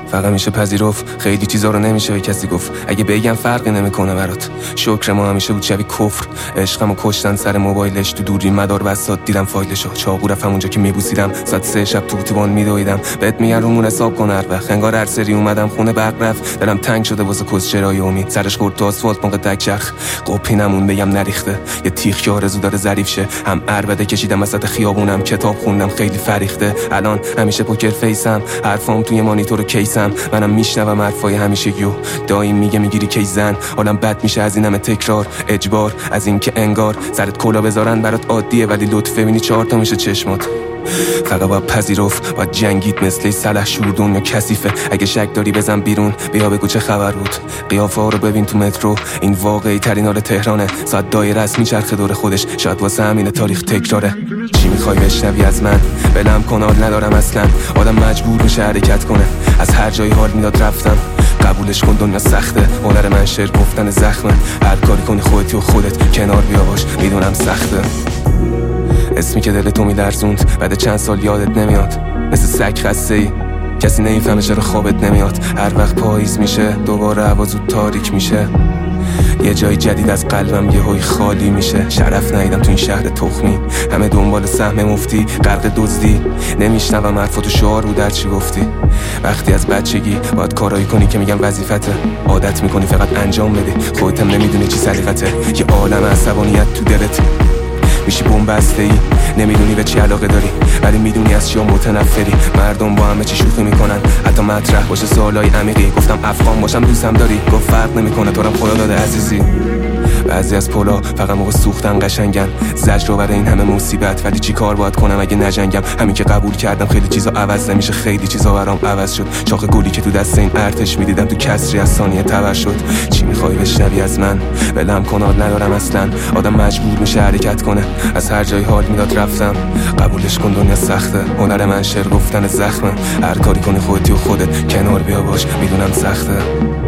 فقط میشه پذیرفت، خیلی چیزا رو نمیشه به کسی گفت. اگه بگم فرقی نمیکنه برات، شکر ما همیشه بود شبیه کفر. عشقمو کشتن سر موبایلش، تو دوری مدار بسات دیدم فایلشو. چاقو رفتم اونجا که میبوسیدم، ساعت 3 شب تو اتوبان میدویدم. بهت میگن رومون حساب کن هر وقت، انگار هر سری اومدم خونه برق رفت. دلم تنگ شده واسه کسچرای امید، سرش خورد تو آسفالت موقع تک چرخ. قپی نمون بگم نریخته، یه تیغ که آرزو داره ظریف شه. هم عربده کشیدم وسط خیابونم، کتاب خوندم خیلی فریخته. الان همیشه پوکر فیسم، حرفام توی مانیتور کیسم. منم میشنوم حرفای همیشگیو، دایم میگه میگیری کی زن. حالم بد میشه از این همه تکرار، اجبار از این که انگار سرت کلا بذارن برات عادیه، ولی لطفه ببینی 4 تا میشه چشمات. فقط باید پذیرفت، باید جنگید مثل سلح شور. دنیا کثیفه، اگه شک داری بزن بیرون، بیا بگو چه خبر بود. قیافه ها رو ببین تو مترو، این واقعی ترین حال تهرانه. ساعت دایره است میچرخه دور خودش، شاید واسه همین تاریخ تکراره. چی میخوای بشنوی از من؟ بلم کن حال ندارم اصلا. آدم مجبور میشه حرکت کنه، از هر جایی حال میداد رفتم. قبولش کن دنیا سخته، هنر من شعر گفتن زخمه. هر کاری کنی خودتی و خودت کنار بیا باش، میدونم سخته. اسمی که دل تو میلرزوند، بعد چند سال یادت نمیاد. مثل سگ خسته ای، کسی نمیفهمه چرا خوابت نمیاد. هر وقت پاییز میشه دوباره هوا زود تاریک میشه. یه جای جدید از قلبم یه هوی خالی میشه. شرف ندیدم تو این شهر تخمی، همه دنبال سهم مفتی، غرق دزدی. نمیشنوم حرفاتو شعار بود در چی گفتی. وقتی از بچگی باید کارایی کنی که میگم وظیفته، عادت میکنی فقط انجام بدی. خودت هم نمیدونی چی سلیقته، یه عالم عصبانیت تو دلت. میشی بن‌بسته ای، نمیدونی به چی علاقه داری، ولی میدونی از چیا متنفری. مردم با همه چی شوخی میکنن، حتی مطرح باشه سوالای عمیقی. گفتم افغان باشم دوستم داری، گفت فرق نمیکنه تو رو خدا داده عزیزی. بعضی از پلا فقط موقع سوختن قشنگن، زجر برای این همه مصیبت. ولی چی کار باید کنم اگه نجنگم؟ همین که قبول کردم خیلی چیزا عوض نمیشه، خیلی چیزا برام عوض شد. شاخ گلی که تو دست این ارتش میدیدم، تو کسری از ثانیه تبر شد. چی میخوای بشنوی از من؟ بلم کن حال ندارم اصلا. آدم مجبور میشه حرکت کنه، از هر جای حال میداد رفتم. قبولش کن دنیا سخته، هنر من شعر گفتن زخمه. هر کاری کنی خودتی و خودت کنار بیا باش، میدونم سخته.